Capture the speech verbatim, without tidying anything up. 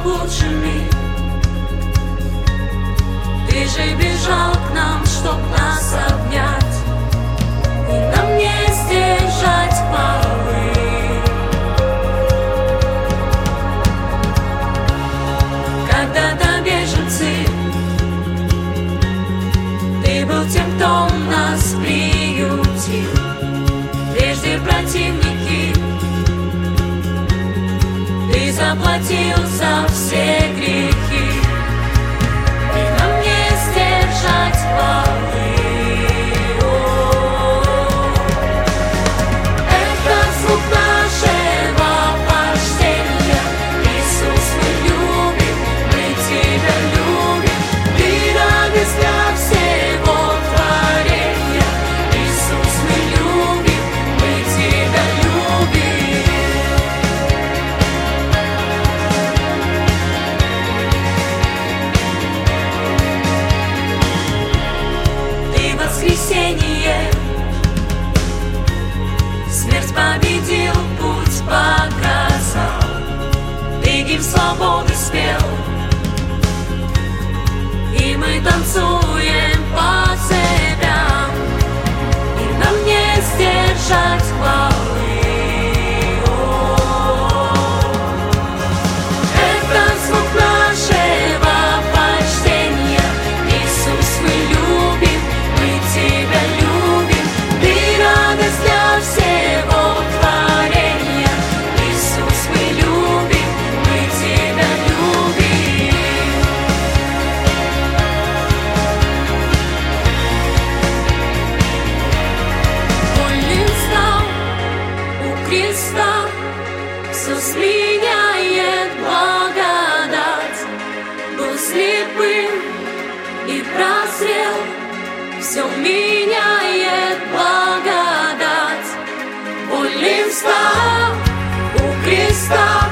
лучшими. Ты же бежал к нам, чтоб нас обнять, и нам не сдержать хвалы. Когда-то беженцы, ты был тем, кто нас приютил. Прежде противники, ты заплатил за все грехи, и нам не сдержать хвалы. Это звук нашего почтения. Иисус, мы любим, мы Тебя любим. Ты радость для всего творения. Иисус, мы любим, мы Тебя любим. Ты воскресение, смерть победил, путь показал. Ты гимн свободы спел, и мы танцуем по цепям, и нам не сдержать хвалы. Это звук нашего почтения. Иисус, мы любим, мы Тебя любим. Ты радость для всего творения. Иисус, мы любим, мы Тебя любим. Вольным стал у креста, все сменяет благодать. Был слепым и прозрел, все меняет благодать. Вольным стал у креста,